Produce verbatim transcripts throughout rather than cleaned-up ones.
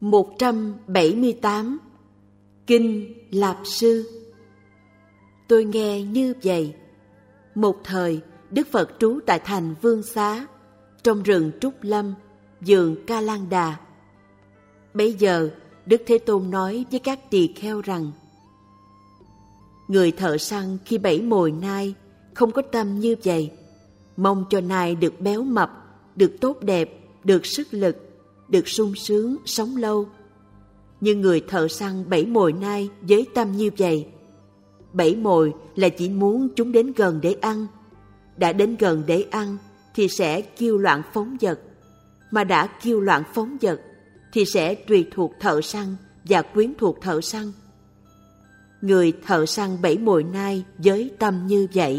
một trăm bảy mươi tám. Kinh Lạp Sư. Tôi nghe như vậy. Một thời, Đức Phật trú tại thành Vương Xá, trong rừng Trúc Lâm, vườn Ca Lan Đà. Bấy giờ, Đức Thế Tôn nói với các tỳ kheo rằng: người thợ săn khi bẫy mồi nai không có tâm như vậy, mong cho nai được béo mập, được tốt đẹp, được sức lực, được sung sướng, sống lâu. Nhưng người thợ săn bẫy mồi nai với tâm như vậy. Bẫy mồi là chỉ muốn chúng đến gần để ăn. Đã đến gần để ăn thì sẽ kiêu loạn phóng dật. Mà đã kiêu loạn phóng dật thì sẽ tùy thuộc thợ săn và quyến thuộc thợ săn. Người thợ săn bẫy mồi nai với tâm như vậy.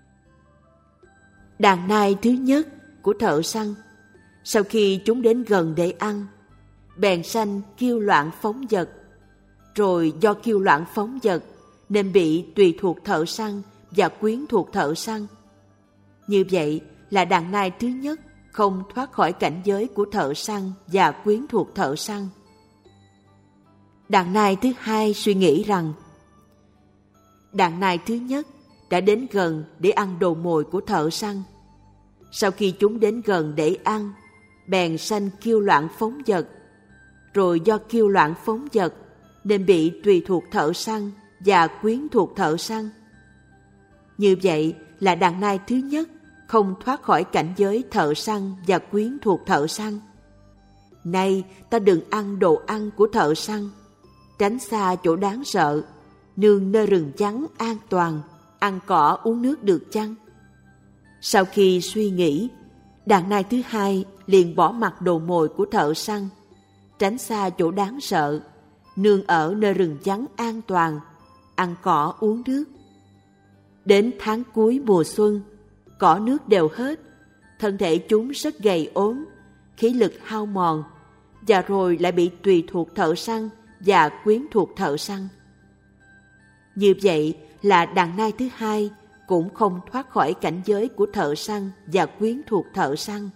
Đàn nai thứ nhất của thợ săn, sau khi chúng đến gần để ăn, bèn sanh kiêu loạn phóng dật. Rồi do kiêu loạn phóng dật nên bị tùy thuộc thợ săn và quyến thuộc thợ săn. Như vậy là đàn nai thứ nhất không thoát khỏi cảnh giới của thợ săn và quyến thuộc thợ săn. Đàn nai thứ hai suy nghĩ rằng: đàn nai thứ nhất đã đến gần để ăn đồ mồi của thợ săn. Sau khi chúng đến gần để ăn, bèn sanh kiêu loạn phóng dật. Rồi do kiêu loạn phóng dật nên bị tùy thuộc thợ săn và quyến thuộc thợ săn. Như vậy là đàn nai thứ nhất không thoát khỏi cảnh giới thợ săn và quyến thuộc thợ săn. Nay ta đừng ăn đồ ăn của thợ săn, tránh xa chỗ đáng sợ, nương nơi rừng vắng an toàn, ăn cỏ uống nước được chăng? Sau khi suy nghĩ, đàn nai thứ hai liền bỏ mặc đồ mồi của thợ săn, tránh xa chỗ đáng sợ, nương ở nơi rừng vắng an toàn, ăn cỏ uống nước. Đến tháng cuối mùa xuân, cỏ nước đều hết, thân thể chúng rất gầy ốm, khí lực hao mòn, và rồi lại bị tùy thuộc thợ săn và quyến thuộc thợ săn. Như vậy là đàn nai thứ hai cũng không thoát khỏi cảnh giới của thợ săn và quyến thuộc thợ săn.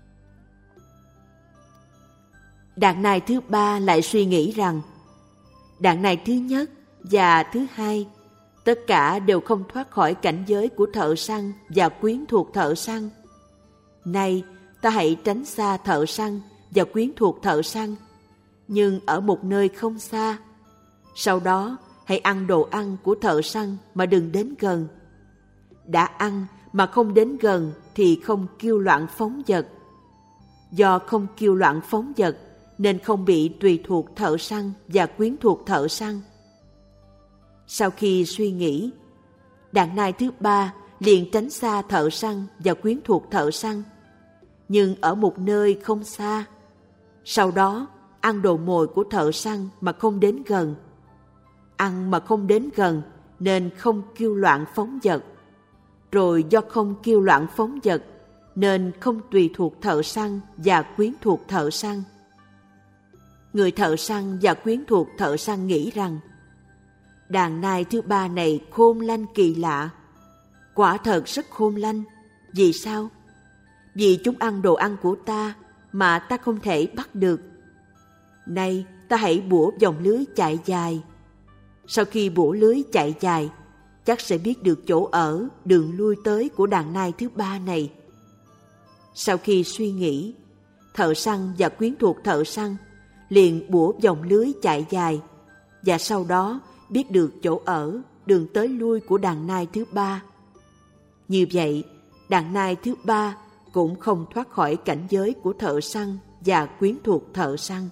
Đàn nai thứ ba lại suy nghĩ rằng: đàn nai thứ nhất và thứ hai tất cả đều không thoát khỏi cảnh giới của thợ săn và quyến thuộc thợ săn. Nay ta hãy tránh xa thợ săn và quyến thuộc thợ săn, nhưng ở một nơi không xa. Sau đó hãy ăn đồ ăn của thợ săn mà đừng đến gần. Đã ăn mà không đến gần thì không kiêu loạn phóng dật. Do không kiêu loạn phóng dật nên không bị tùy thuộc thợ săn và quyến thuộc thợ săn. Sau khi suy nghĩ, đàn nai thứ ba liền tránh xa thợ săn và quyến thuộc thợ săn, nhưng ở một nơi không xa. Sau đó ăn đồ mồi của thợ săn mà không đến gần. Ăn mà không đến gần nên không kiêu loạn phóng dật. Rồi do không kiêu loạn phóng dật nên không tùy thuộc thợ săn và quyến thuộc thợ săn. Người thợ săn và quyến thuộc thợ săn nghĩ rằng: đàn nai thứ ba này khôn lanh kỳ lạ. Quả thật rất khôn lanh. Vì sao? Vì chúng ăn đồ ăn của ta mà ta không thể bắt được. Nay ta hãy bủa vòng lưới chạy dài. Sau khi bủa lưới chạy dài, chắc sẽ biết được chỗ ở, đường lui tới của đàn nai thứ ba này. Sau khi suy nghĩ, thợ săn và quyến thuộc thợ săn liền bủa vòng lưới chạy dài, và sau đó biết được chỗ ở, đường tới lui của đàn nai thứ ba. Như vậy, đàn nai thứ ba cũng không thoát khỏi cảnh giới của thợ săn và quyến thuộc thợ săn.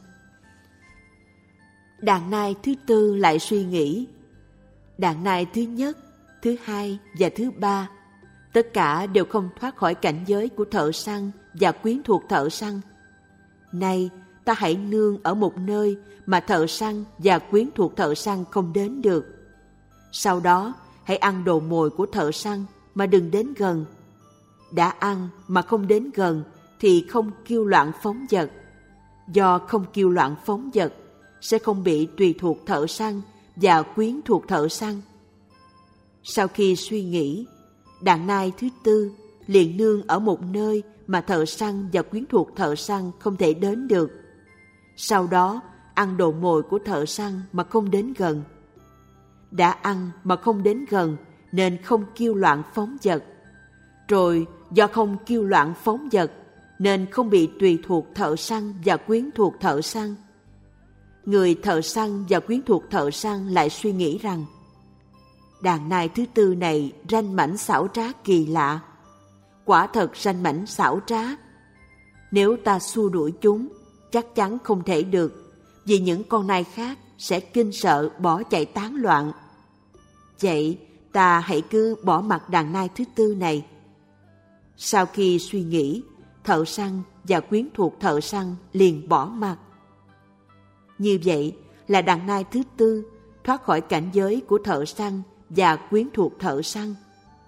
Đàn nai thứ tư lại suy nghĩ: đàn nai thứ nhất, thứ hai và thứ ba tất cả đều không thoát khỏi cảnh giới của thợ săn và quyến thuộc thợ săn. Nay ta hãy nương ở một nơi mà thợ săn và quyến thuộc thợ săn không đến được. Sau đó hãy ăn đồ mồi của thợ săn mà đừng đến gần. Đã ăn mà không đến gần thì không kiêu loạn phóng dật. Do không kiêu loạn phóng dật sẽ không bị tùy thuộc thợ săn và quyến thuộc thợ săn. Sau khi suy nghĩ, đàn nai thứ tư liền nương ở một nơi mà thợ săn và quyến thuộc thợ săn không thể đến được. Sau đó ăn đồ mồi của thợ săn mà không đến gần. Đã ăn mà không đến gần nên không kiêu loạn phóng dật. Rồi do không kiêu loạn phóng dật nên không bị tùy thuộc thợ săn và quyến thuộc thợ săn. Người thợ săn và quyến thuộc thợ săn lại suy nghĩ rằng đàn nai thứ tư này ranh mãnh xảo trá kỳ lạ. Quả thật ranh mãnh xảo trá. Nếu ta xua đuổi chúng, chắc chắn không thể được, vì những con nai khác sẽ kinh sợ bỏ chạy tán loạn. Vậy ta hãy cứ bỏ mặc đàn nai thứ tư này. Sau khi suy nghĩ, thợ săn và quyến thuộc thợ săn liền bỏ mặc. Như vậy là đàn nai thứ tư thoát khỏi cảnh giới của thợ săn và quyến thuộc thợ săn.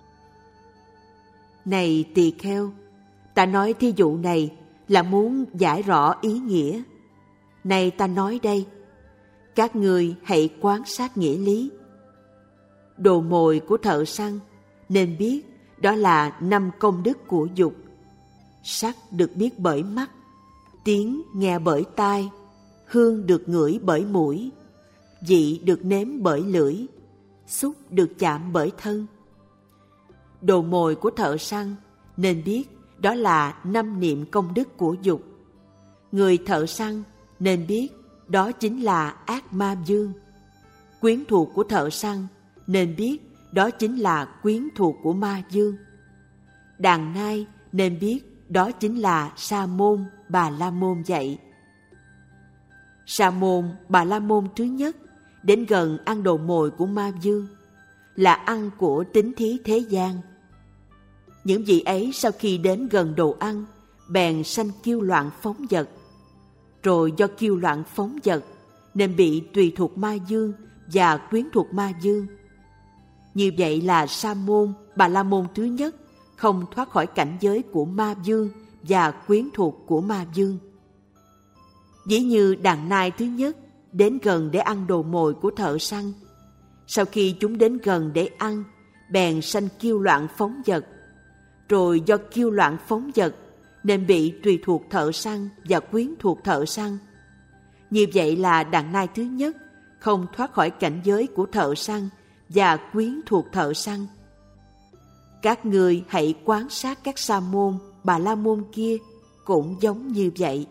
Này tỳ kheo, ta nói thí dụ này là muốn giải rõ ý nghĩa. Này ta nói đây, các ngươi hãy quan sát nghĩa lý. Đồ mồi của thợ săn nên biết đó là năm công đức của dục. Sắc được biết bởi mắt, tiếng nghe bởi tai, hương được ngửi bởi mũi, vị được nếm bởi lưỡi, xúc được chạm bởi thân. Đồ mồi của thợ săn nên biết đó là năm niệm công đức của dục. Người thợ săn nên biết đó chính là ác ma dương. Quyến thuộc của thợ săn nên biết đó chính là quyến thuộc của ma dương. Đàn nai nên biết đó chính là Sa môn Bà la môn dạy. Sa môn Bà la môn thứ nhất đến gần ăn đồ mồi của ma dương, là ăn của tín thí thế gian. Những vị ấy sau khi đến gần đồ ăn, bèn sanh kiêu loạn phóng dật. Rồi do kiêu loạn phóng dật nên bị tùy thuộc ma dương và quyến thuộc ma dương. Như vậy là Sa môn Bà la môn thứ nhất không thoát khỏi cảnh giới của ma dương và quyến thuộc của ma dương. Ví như đàn nai thứ nhất đến gần để ăn đồ mồi của thợ săn. Sau khi chúng đến gần để ăn, bèn sanh kiêu loạn phóng dật. Rồi do kiêu loạn phóng dật nên bị tùy thuộc thợ săn và quyến thuộc thợ săn. Như vậy là đàn nai thứ nhất không thoát khỏi cảnh giới của thợ săn và quyến thuộc thợ săn. Các ngươi hãy quan sát các sa môn, bà la môn kia cũng giống như vậy.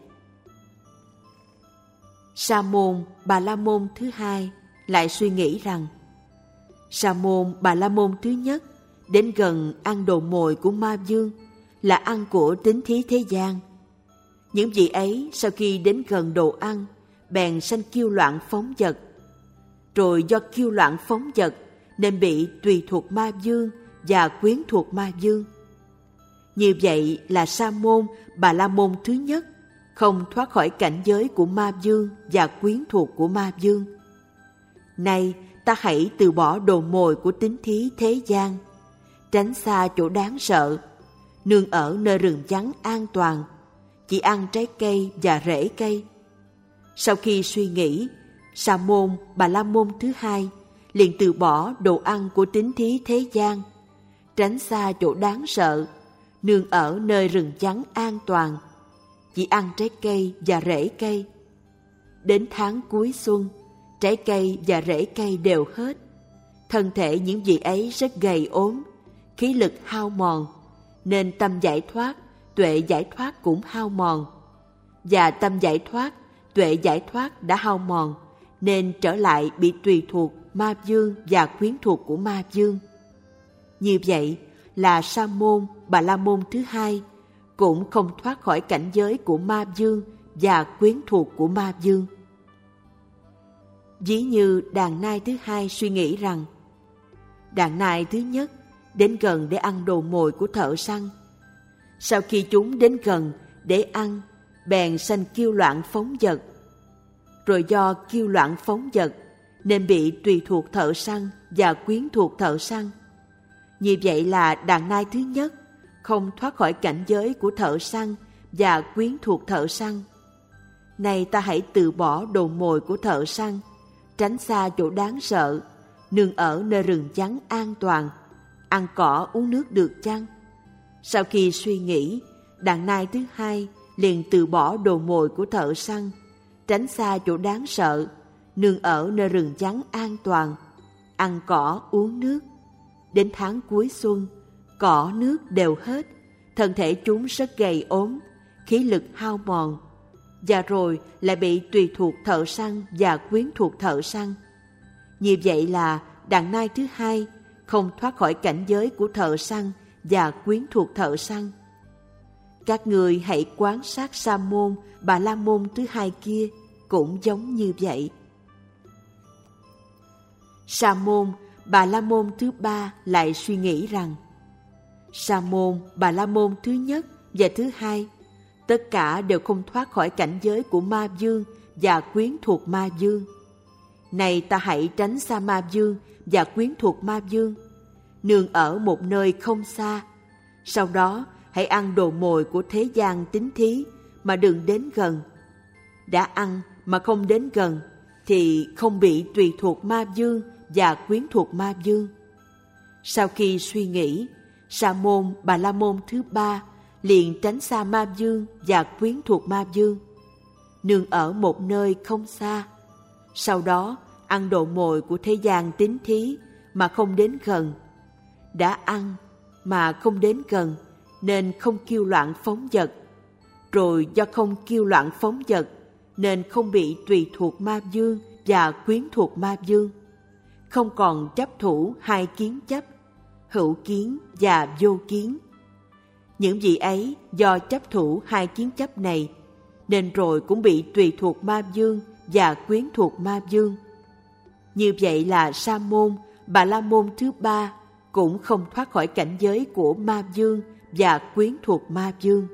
Sa môn, bà la môn thứ hai lại suy nghĩ rằng sa môn, bà la môn thứ nhất đến gần ăn đồ mồi của ma dương, là ăn của tín thí thế gian. Những vị ấy sau khi đến gần đồ ăn, bèn sanh kiêu loạn phóng dật. Rồi do kiêu loạn phóng dật nên bị tùy thuộc ma dương và quyến thuộc ma dương. Như vậy là sa môn, bà la môn thứ nhất không thoát khỏi cảnh giới của ma dương và quyến thuộc của ma dương. Nay ta hãy từ bỏ đồ mồi của tín thí thế gian, tránh xa chỗ đáng sợ, nương ở nơi rừng vắng an toàn, chỉ ăn trái cây và rễ cây. Sau khi suy nghĩ, sa môn, bà la môn thứ hai liền từ bỏ đồ ăn của tín thí thế gian, tránh xa chỗ đáng sợ, nương ở nơi rừng vắng an toàn, chỉ ăn trái cây và rễ cây. Đến tháng cuối xuân, trái cây và rễ cây đều hết. Thân thể những vị ấy rất gầy ốm, khí lực hao mòn, nên tâm giải thoát, tuệ giải thoát cũng hao mòn. Và tâm giải thoát, tuệ giải thoát đã hao mòn, nên trở lại bị tùy thuộc ma dương và quyến thuộc của ma dương. Như vậy là sa môn, bà la môn thứ hai cũng không thoát khỏi cảnh giới của ma dương và quyến thuộc của ma dương. Ví như đàn nai thứ hai suy nghĩ rằng đàn nai thứ nhất đến gần để ăn đồ mồi của thợ săn. Sau khi chúng đến gần để ăn, bèn sanh kiêu loạn phóng dật. Rồi do kiêu loạn phóng dật nên bị tùy thuộc thợ săn và quyến thuộc thợ săn. Như vậy là đàn nai thứ nhất không thoát khỏi cảnh giới của thợ săn và quyến thuộc thợ săn. Nay ta hãy từ bỏ đồ mồi của thợ săn, tránh xa chỗ đáng sợ, nương ở nơi rừng vắng an toàn, ăn cỏ uống nước được chăng? Sau khi suy nghĩ, đàn nai thứ hai liền từ bỏ đồ mồi của thợ săn, tránh xa chỗ đáng sợ, nương ở nơi rừng vắng an toàn, ăn cỏ uống nước. Đến tháng cuối xuân, cỏ nước đều hết, thân thể chúng rất gầy ốm, khí lực hao mòn, và rồi lại bị tùy thuộc thợ săn và quyến thuộc thợ săn. Như vậy là đàn nai thứ hai không thoát khỏi cảnh giới của thợ săn và quyến thuộc thợ săn. Các người hãy quan sát Sa môn, Bà La môn thứ hai kia cũng giống như vậy. Sa môn, Bà La môn thứ ba lại suy nghĩ rằng Sa môn, Bà La môn thứ nhất và thứ hai tất cả đều không thoát khỏi cảnh giới của ma vương và quyến thuộc ma vương. Này ta hãy tránh xa ma vương và quyến thuộc ma vương, nương ở một nơi không xa. Sau đó hãy ăn đồ mồi của thế gian tín thí mà đừng đến gần. Đã ăn mà không đến gần thì không bị tùy thuộc ma vương và quyến thuộc ma vương. Sau khi suy nghĩ, Sa môn, Bà La môn thứ ba liền tránh xa ma vương và quyến thuộc ma vương, nương ở một nơi không xa. Sau đó ăn đồ mồi của thế gian tín thí mà không đến gần. Đã ăn mà không đến gần nên không kiêu loạn phóng dật. Rồi do không kiêu loạn phóng dật nên không bị tùy thuộc ma vương và quyến thuộc ma vương, không còn chấp thủ hai kiến chấp, hữu kiến và vô kiến. Những vị ấy do chấp thủ hai kiến chấp này nên rồi cũng bị tùy thuộc ma vương và quyến thuộc ma vương. Như vậy là Sa môn, Bà La môn thứ ba cũng không thoát khỏi cảnh giới của ma vương và quyến thuộc ma vương.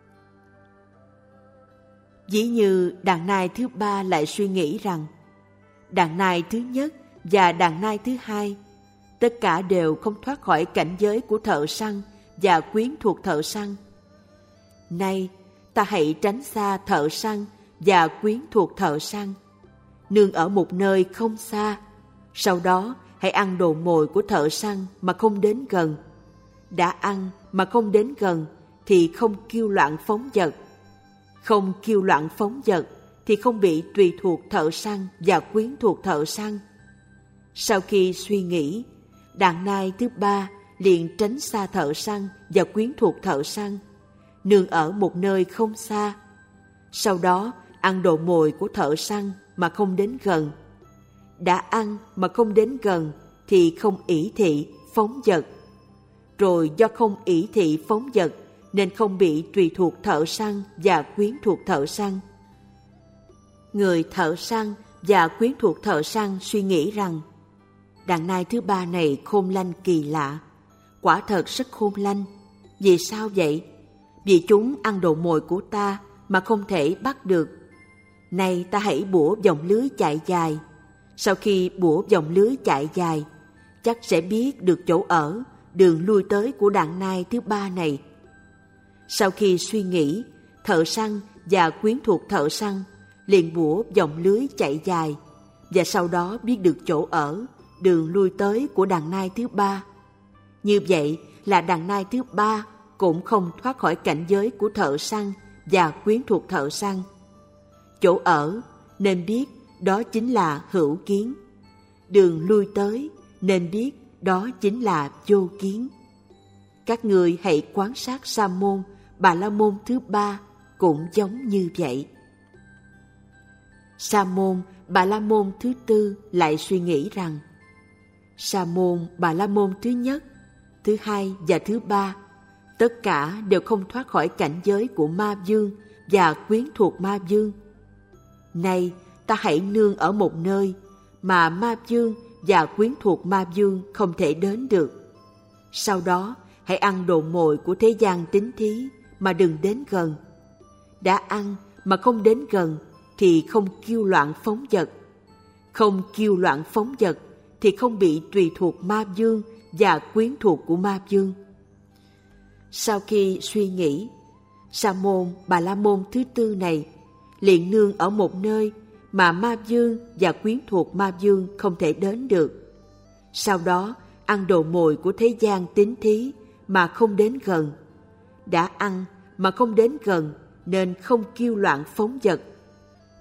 Dĩ như đàn nai thứ ba lại suy nghĩ rằng đàn nai thứ nhất và đàn nai thứ hai tất cả đều không thoát khỏi cảnh giới của thợ săn và quyến thuộc thợ săn. Nay ta hãy tránh xa thợ săn và quyến thuộc thợ săn, nương ở một nơi không xa. Sau đó hãy ăn đồ mồi của thợ săn mà không đến gần. Đã ăn mà không đến gần thì không kiêu loạn phóng dật. Không kiêu loạn phóng dật thì không bị tùy thuộc thợ săn và quyến thuộc thợ săn. Sau khi suy nghĩ, đàn nai thứ ba liền tránh xa thợ săn và quyến thuộc thợ săn, nương ở một nơi không xa. Sau đó ăn đồ mồi của thợ săn mà không đến gần. Đã ăn mà không đến gần thì không ỷ thị, phóng dật. Rồi do không ỷ thị, phóng dật nên không bị tùy thuộc thợ săn và quyến thuộc thợ săn. Người thợ săn và quyến thuộc thợ săn suy nghĩ rằng đàn nai thứ ba này khôn lanh kỳ lạ, quả thật rất khôn lanh. Vì sao vậy? Vì chúng ăn đồ mồi của ta mà không thể bắt được. Nay ta hãy bủa vòng lưới chạy dài. Sau khi bủa vòng lưới chạy dài, chắc sẽ biết được chỗ ở, đường lui tới của đàn nai thứ ba này. Sau khi suy nghĩ, thợ săn và quyến thuộc thợ săn liền bủa vòng lưới chạy dài, và sau đó biết được chỗ ở, đường lui tới của đàn nai thứ ba. Như vậy là đàn nai thứ ba cũng không thoát khỏi cảnh giới của thợ săn và quyến thuộc thợ săn. Chỗ ở nên biết đó chính là hữu kiến. Đường lui tới nên biết đó chính là vô kiến. Các người hãy quan sát Sa môn, Bà La môn thứ ba cũng giống như vậy. Sa môn, Bà La môn thứ tư lại suy nghĩ rằng Sa môn, Bà La môn thứ nhất, thứ hai và thứ ba tất cả đều không thoát khỏi cảnh giới của ma vương và quyến thuộc ma vương. Nay ta hãy nương ở một nơi mà ma vương và quyến thuộc ma vương không thể đến được. Sau đó hãy ăn đồ mồi của thế gian tín thí mà đừng đến gần. Đã ăn mà không đến gần thì không kiêu loạn phóng dật. Không kiêu loạn phóng dật thì không bị tùy thuộc ma vương và quyến thuộc của ma vương. Sau khi suy nghĩ, Sa môn, Bà La môn thứ tư này liền nương ở một nơi mà ma vương và quyến thuộc ma vương không thể đến được. Sau đó ăn đồ mồi của thế gian tín thí mà không đến gần. Đã ăn mà không đến gần nên không kiêu loạn phóng dật.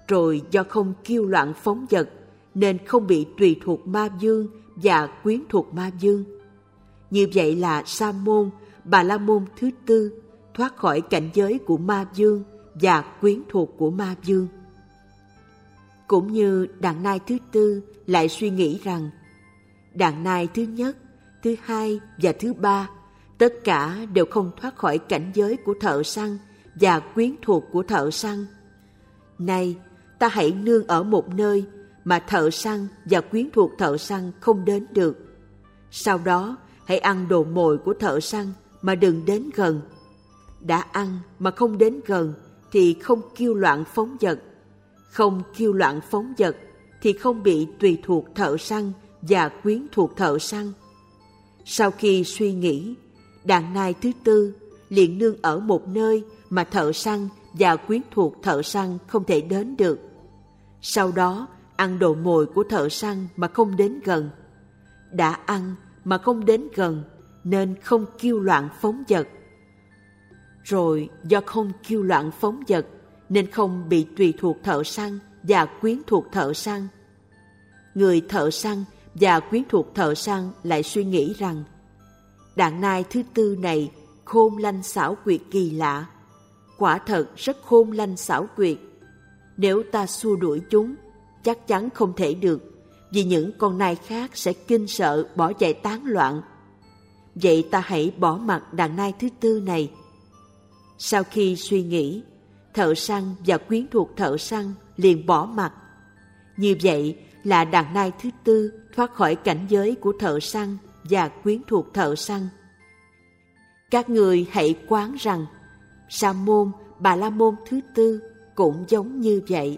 rồi do không kiêu loạn phóng dật nên không bị tùy thuộc ma vương và quyến thuộc ma vương. Như vậy là Sa môn, Bà la môn thứ tư thoát khỏi cảnh giới của ma vương và quyến thuộc của ma vương. Cũng như đàn nai thứ tư lại suy nghĩ rằng đàn nai thứ nhất, thứ hai và thứ ba tất cả đều không thoát khỏi cảnh giới của thợ săn và quyến thuộc của thợ săn. Nay, ta hãy nương ở một nơi mà thợ săn và quyến thuộc thợ săn không đến được. Sau đó, hãy ăn đồ mồi của thợ săn mà đừng đến gần. Đã ăn mà không đến gần thì không kiêu loạn phóng dật. Không kiêu loạn phóng dật thì không bị tùy thuộc thợ săn và quyến thuộc thợ săn. Sau khi suy nghĩ, đàn nai thứ tư liền nương ở một nơi mà thợ săn và quyến thuộc thợ săn không thể đến được. Sau đó, ăn đồ mồi của thợ săn mà không đến gần. Đã ăn mà không đến gần nên không kiêu loạn phóng dật. Rồi do không kiêu loạn phóng dật nên không bị tùy thuộc thợ săn và quyến thuộc thợ săn. Người thợ săn và quyến thuộc thợ săn lại suy nghĩ rằng đàn nai thứ tư này khôn lanh xảo quyệt kỳ lạ. Quả thật rất khôn lanh xảo quyệt. Nếu ta xua đuổi chúng, chắc chắn không thể được, vì những con nai khác sẽ kinh sợ bỏ chạy tán loạn. Vậy ta hãy bỏ mặc đàn nai thứ tư này. Sau khi suy nghĩ, thợ săn và quyến thuộc thợ săn liền bỏ mặc. Như vậy là đàn nai thứ tư thoát khỏi cảnh giới của thợ săn và quyến thuộc thợ săn. Các người hãy quán rằng Sa môn, Bà la môn thứ tư cũng giống như vậy.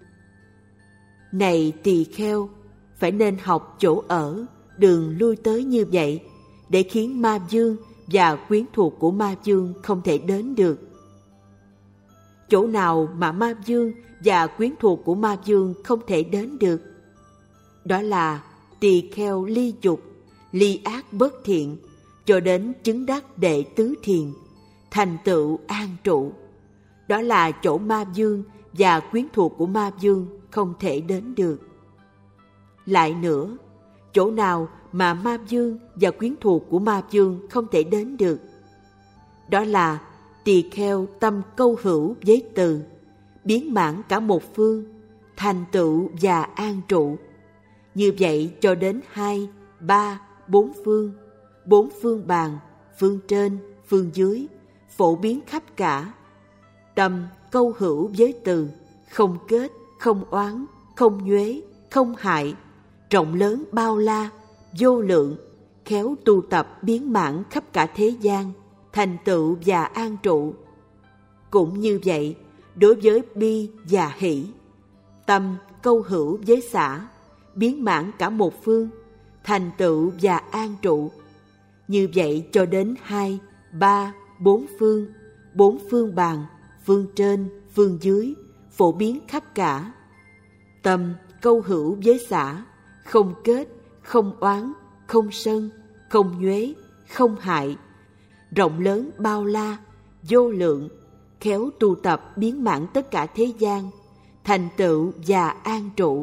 Này tỳ kheo, phải nên học chỗ ở, đường lui tới như vậy để khiến ma vương và quyến thuộc của ma vương không thể đến được. Chỗ nào mà ma vương và quyến thuộc của ma vương không thể đến được? Đó là tỳ kheo ly dục, ly ác bất thiện, cho đến chứng đắc đệ tứ thiền, thành tựu an trụ. Đó là chỗ ma vương và quyến thuộc của ma vương không thể đến được. Lại nữa, chỗ nào mà ma vương và quyến thuộc của ma vương không thể đến được? Đó là tỳ kheo tâm câu hữu với từ, biến mãn cả một phương, thành tựu và an trụ. Như vậy cho đến hai, ba, bốn phương, bốn phương bàn, phương trên, phương dưới, phổ biến khắp cả. Tâm câu hữu với từ, không kết, không oán, không nhuế, không hại, rộng lớn bao la, vô lượng, khéo tu tập biến mãn khắp cả thế gian, thành tựu và an trụ. Cũng như vậy, đối với bi và hỷ, tâm câu hữu với xả, biến mãn cả một phương, thành tựu và an trụ. Như vậy cho đến hai, ba, bốn phương, bốn phương bàn, phương trên, phương dưới, phổ biến khắp cả. Tâm câu hữu với xả, không kết, không oán, không sân, không nhuế, không hại, rộng lớn bao la, vô lượng, khéo tu tập biến mãn tất cả thế gian, thành tựu và an trụ.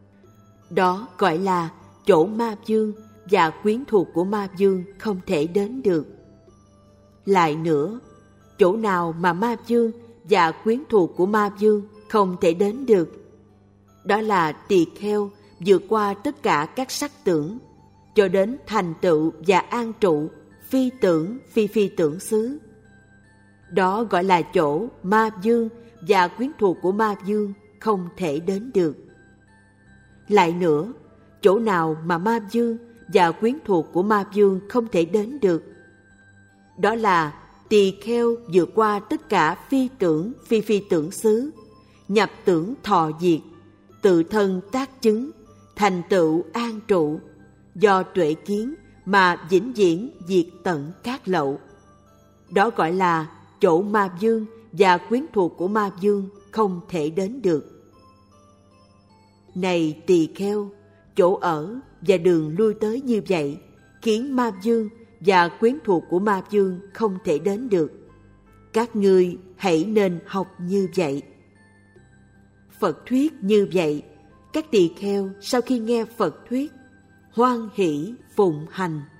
Đó gọi là chỗ ma vương và quyến thuộc của ma vương không thể đến được. Lại nữa, chỗ nào mà ma vương và quyến thuộc của ma vương không thể đến được? Đó là tỳ kheo vượt qua tất cả các sắc tưởng, cho đến thành tựu và an trụ phi tưởng phi phi tưởng xứ. Đó gọi là chỗ ma vương và quyến thuộc của ma vương không thể đến được. Lại nữa, chỗ nào mà ma vương và quyến thuộc của ma vương không thể đến được? Đó là tỳ kheo vượt qua tất cả phi tưởng phi phi tưởng xứ, nhập tưởng thọ diệt, tự thân tác chứng, thành tựu an trụ, do tuệ kiến mà vĩnh viễn diệt tận các lậu. Đó gọi là chỗ ma vương và quyến thuộc của ma vương không thể đến được. Này tỳ kheo, chỗ ở và đường lui tới như vậy khiến ma vương và quyến thuộc của ma vương không thể đến được. Các ngươi hãy nên học như vậy. Phật thuyết như vậy, các tỳ kheo sau khi nghe Phật thuyết, hoan hỷ phụng hành.